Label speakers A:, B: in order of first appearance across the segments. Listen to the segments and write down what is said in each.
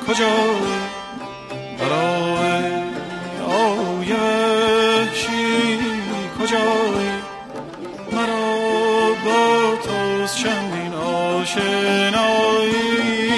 A: کجایی برای آیشی کجایی مرا با توست چندین آشنایی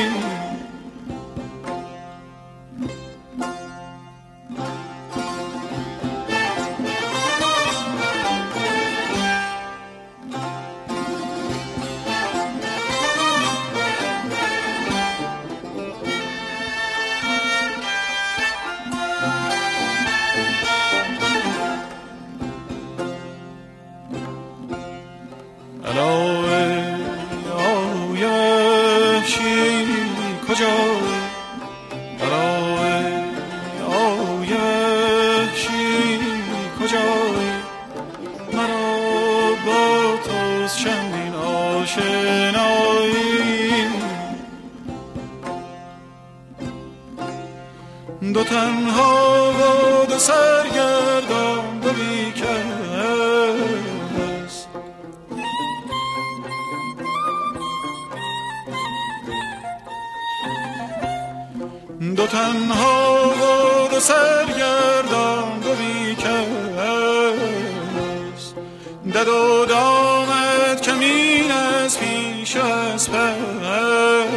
A: دو تنها و دو سرگردان دو بیکس دو تنها و دو سرگردان دو بیکس دد و دامت کمین از پیش از پس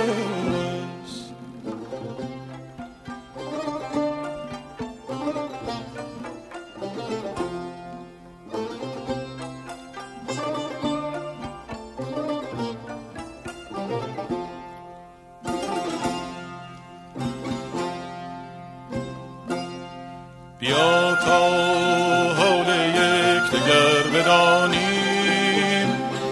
A: بیا تا حال یکدیگر بدانیم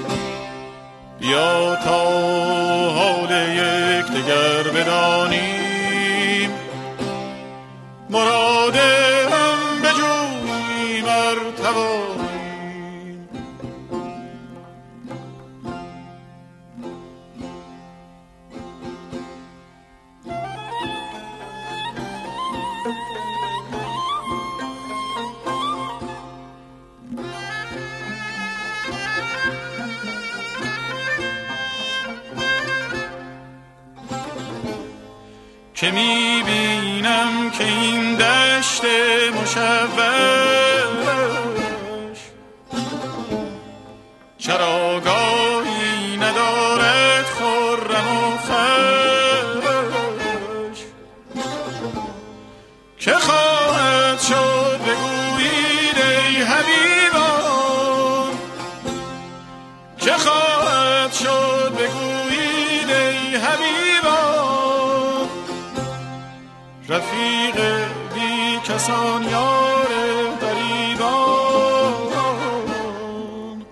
A: بیا تا حال یکدیگر بدانیم مراد هم بجوییم ار توانیم که میبینم که این دشت مشوش چراگاهی ندارد خرم و خوش که خواهد شد بگویید ای حبیبان که خواهد شد بگویید ای حبیبان رفیق بی کسان یار غریبان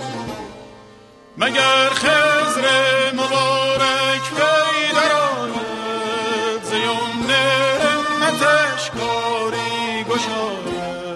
A: مگر خضر مبارک پی درآید ز یمن همتش کاری گشاید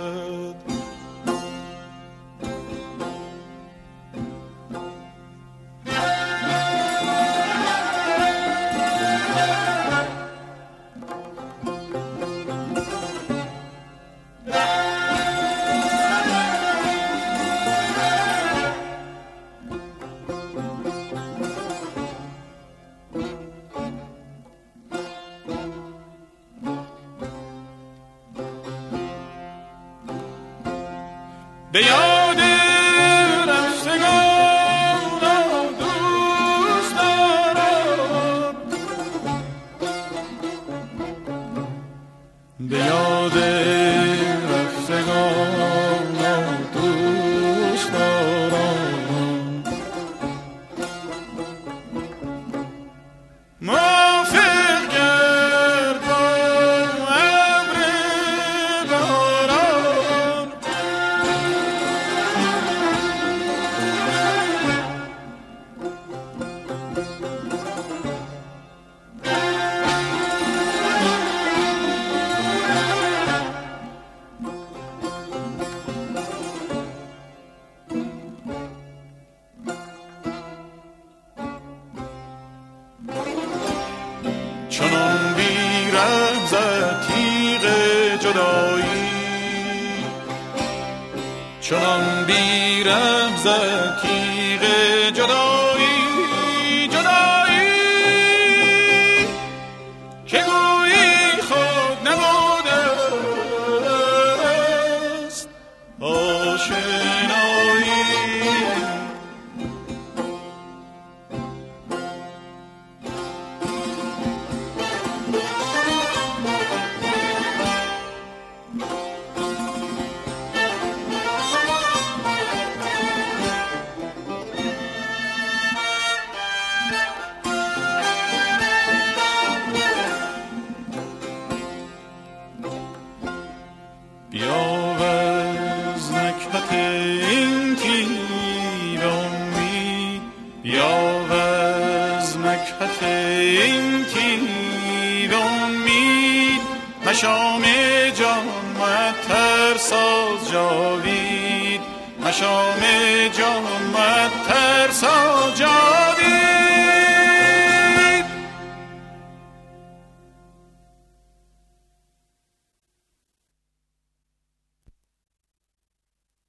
A: به یاد رفتگان دوست دارم به یاد رفتگان دوست دارم موافق گرد با ابر باران چنان بیرحم زد تیغ جدایی چنان بیرحم زد تیغ جدایی جدایی که مشام جان مترساز جاوید، مشام جان مترساز جاوید.